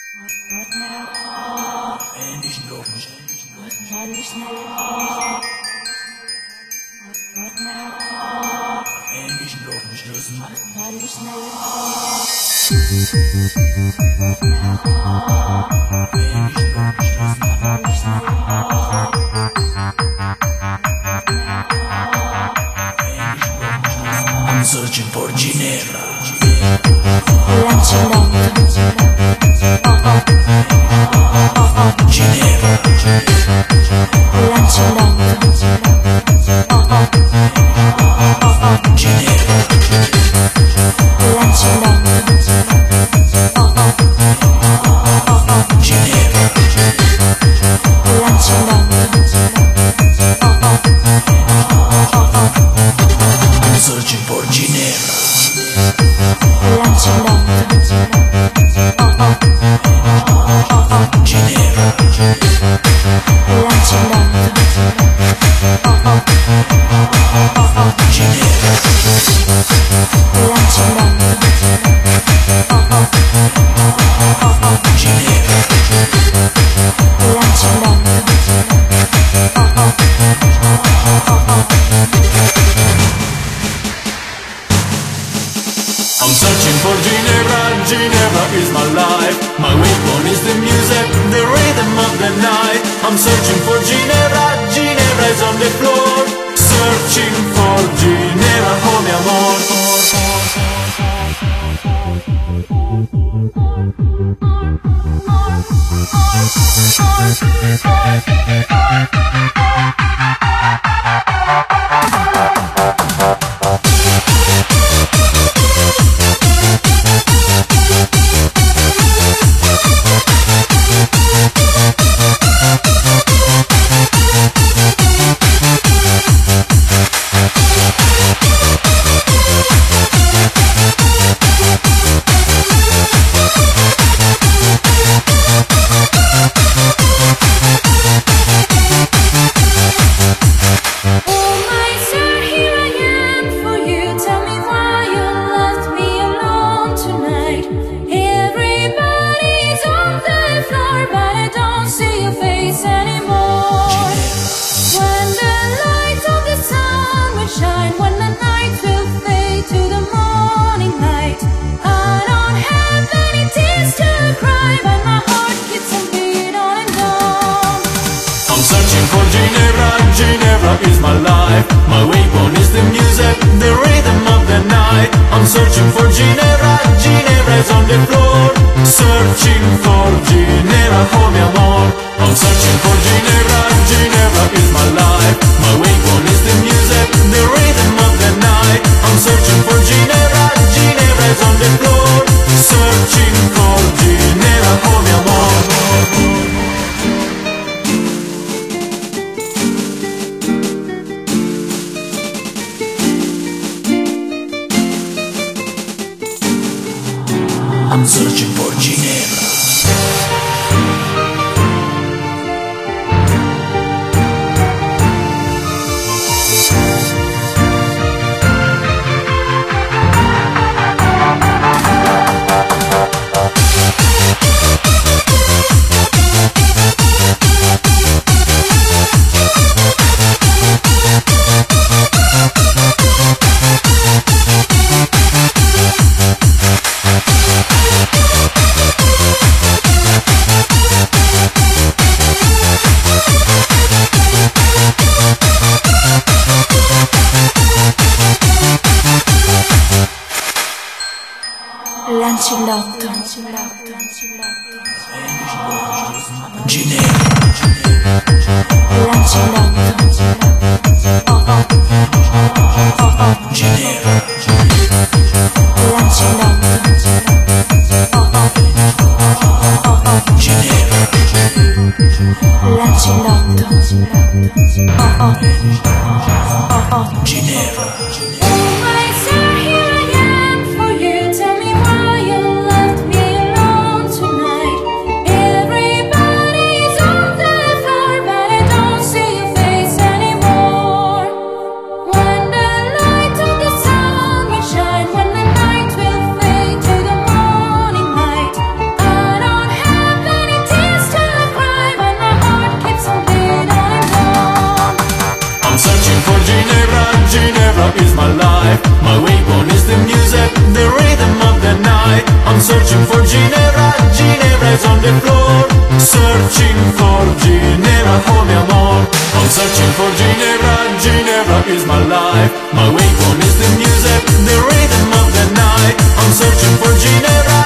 What now? Ähnlichen Luft. What now? What now? Ähnlichen Luft geschlossen. What now? Ähnlichen Luft geschlossen. I'm searching for Ginevra. Ginevra. I'm searching for Ginevra. I'm searching for Ginevra, Ginevra is my life. My weapon is the music, the rhythm of the night. I'm searching for Ginevra, Ginevra is on the floor. Searching for Ginevra, oh mi amor. Ginevra is my life. My weapon is the music, the rhythm of the night. I'm searching for Ginevra, Ginevra is on the floor. Searching for Ginevra, oh mi amor. I'm searching for Ginevra, Ginevra is my life. My weapon is the music, the rhythm of the night. I'm searching for Ginevra, Ginevra is on the floor. Searching for Ginevra, oh mi amor. I'm searching for Ginevra. Lancillotto. Ginevra. Lancillotto. Ginevra. Ginevra. Ginevra is my life. My weapon is the music, the rhythm of the night. I'm searching for Ginevra, Ginevra is on the floor. Searching for Ginevra, oh mi amor. I'm searching for Ginevra, Ginevra is my life. My weapon is the music, the rhythm of the night. I'm searching for Ginevra,